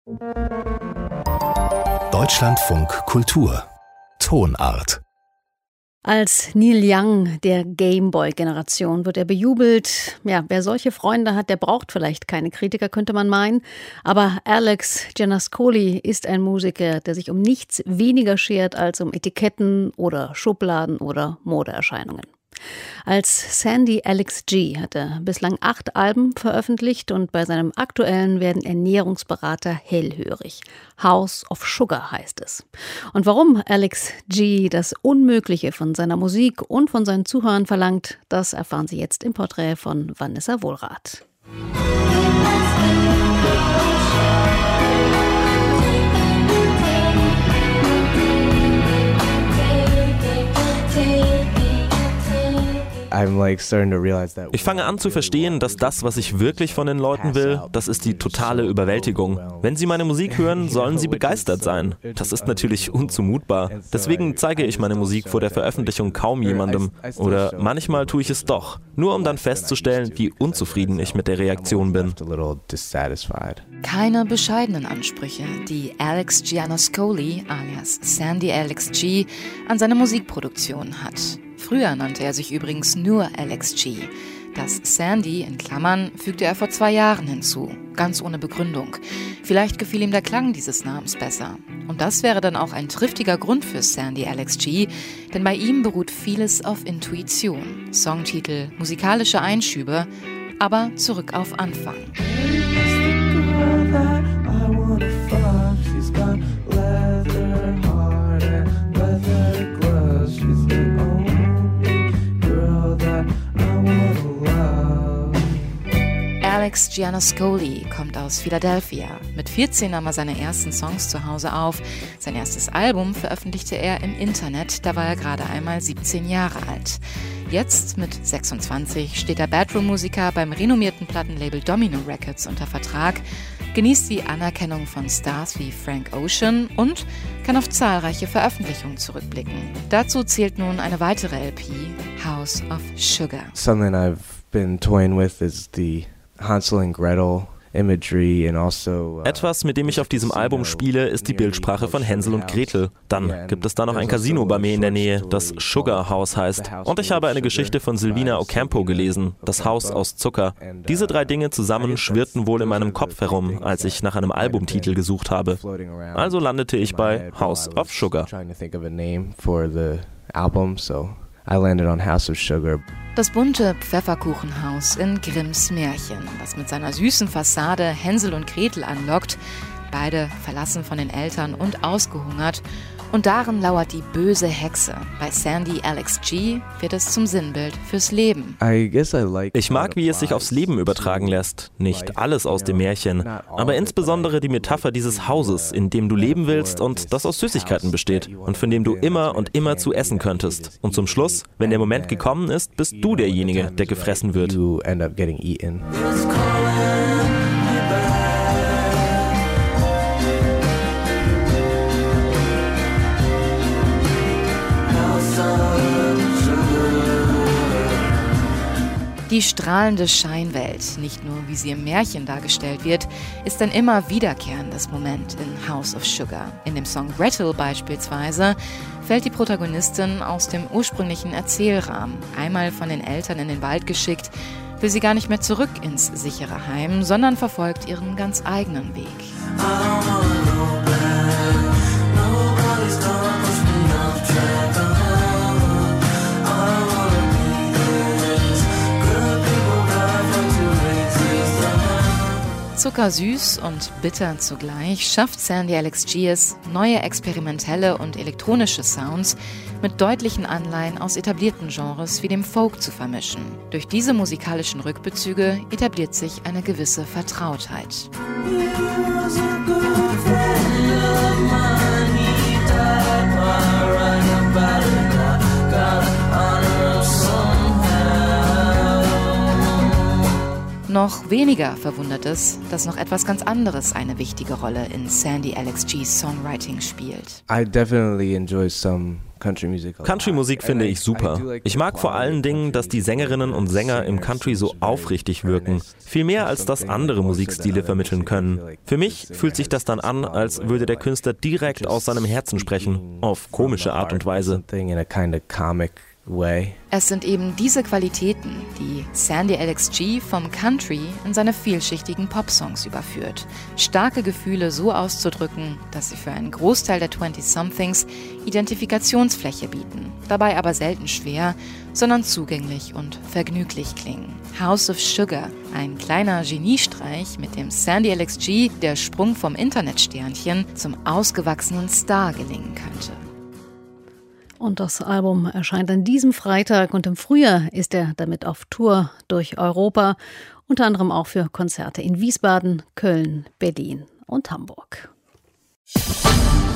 Deutschlandfunk Kultur Tonart. Als Neil Young der Gameboy-Generation wird er bejubelt. Ja, wer solche Freunde hat, der braucht vielleicht keine Kritiker, könnte man meinen. Aber Alex Gianascoli ist ein Musiker, der sich um nichts weniger schert als um Etiketten oder Schubladen oder Modeerscheinungen. Als Sandy Alex G hat er bislang 8 Alben veröffentlicht und bei seinem aktuellen werden Ernährungsberater hellhörig. House of Sugar heißt es. Und warum Alex G das Unmögliche von seiner Musik und von seinen Zuhörern verlangt, das erfahren Sie jetzt im Porträt von Vanessa Wohlrath. Ich fange an zu verstehen, dass das, was ich wirklich von den Leuten will, das ist die totale Überwältigung. Wenn sie meine Musik hören, sollen sie begeistert sein. Das ist natürlich unzumutbar. Deswegen zeige ich meine Musik vor der Veröffentlichung kaum jemandem. Oder manchmal tue ich es doch, nur um dann festzustellen, wie unzufrieden ich mit der Reaktion bin. Keine bescheidenen Ansprüche, die Alex Gianascoli alias Sandy Alex G an seine Musikproduktion hat. Früher nannte er sich übrigens nur Alex G. Das Sandy in Klammern fügte er vor 2 Jahren hinzu, ganz ohne Begründung. Vielleicht gefiel ihm der Klang dieses Namens besser. Und das wäre dann auch ein triftiger Grund für Sandy Alex G, denn bei ihm beruht vieles auf Intuition. Songtitel, musikalische Einschübe, aber zurück auf Anfang. Alex Gianascoli kommt aus Philadelphia. Mit 14 nahm er seine ersten Songs zu Hause auf. Sein erstes Album veröffentlichte er im Internet, da war er gerade einmal 17 Jahre alt. Jetzt, mit 26, steht der Bedroom-Musiker beim renommierten Plattenlabel Domino Records unter Vertrag, genießt die Anerkennung von Stars wie Frank Ocean und kann auf zahlreiche Veröffentlichungen zurückblicken. Dazu zählt nun eine weitere LP, House of Sugar. Something I've been toying with is the Hansel and Gretel imagery and also Etwas, mit dem ich auf diesem Album spiele, ist die Bildsprache von Hänsel und Gretel. Dann gibt es da noch ein Casino bei mir in der Nähe, das Sugar House heißt. Und ich habe eine Geschichte von Silvina Ocampo gelesen, das Haus aus Zucker. Diese 3 Dinge zusammen schwirrten wohl in meinem Kopf herum, als ich nach einem Albumtitel gesucht habe. Also landete ich bei House of Sugar. I landed on House of Sugar. Das bunte Pfefferkuchenhaus in Grimms Märchen, das mit seiner süßen Fassade Hänsel und Gretel anlockt, beide verlassen von den Eltern und ausgehungert. Und darin lauert die böse Hexe. Bei Sandy Alex G wird es zum Sinnbild fürs Leben. Ich mag, wie es sich aufs Leben übertragen lässt. Nicht alles aus dem Märchen, aber insbesondere die Metapher dieses Hauses, in dem du leben willst und das aus Süßigkeiten besteht und von dem du immer und immer zu essen könntest. Und zum Schluss, wenn der Moment gekommen ist, bist du derjenige, der gefressen wird. Die strahlende Scheinwelt, nicht nur wie sie im Märchen dargestellt wird, ist ein immer wiederkehrendes Moment in House of Sugar. In dem Song Gretel beispielsweise fällt die Protagonistin aus dem ursprünglichen Erzählrahmen. Einmal von den Eltern in den Wald geschickt, will sie gar nicht mehr zurück ins sichere Heim, sondern verfolgt ihren ganz eigenen Weg. Zuckersüß und bitter zugleich schafft Sandy Alex G es, neue experimentelle und elektronische Sounds mit deutlichen Anleihen aus etablierten Genres wie dem Folk zu vermischen. Durch diese musikalischen Rückbezüge etabliert sich eine gewisse Vertrautheit. Noch weniger verwundert es, dass noch etwas ganz anderes eine wichtige Rolle in Sandy Alex G's Songwriting spielt. I definitely enjoy some Country-Musik finde ich super. Ich mag vor allen Dingen, dass die Sängerinnen und Sänger im Country so aufrichtig wirken. Viel mehr als das andere Musikstile vermitteln können. Für mich fühlt sich das dann an, als würde der Künstler direkt aus seinem Herzen sprechen. Auf komische Art und Weise. Es sind eben diese Qualitäten, die Sandy Alex G vom Country in seine vielschichtigen Popsongs überführt. Starke Gefühle so auszudrücken, dass sie für einen Großteil der 20-somethings Identifikationsfläche bieten, dabei aber selten schwer, sondern zugänglich und vergnüglich klingen. House of Sugar, ein kleiner Geniestreich, mit dem Sandy Alex G der Sprung vom Internetsternchen zum ausgewachsenen Star gelingen könnte. Und das Album erscheint an diesem Freitag und im Frühjahr ist er damit auf Tour durch Europa, unter anderem auch für Konzerte in Wiesbaden, Köln, Berlin und Hamburg.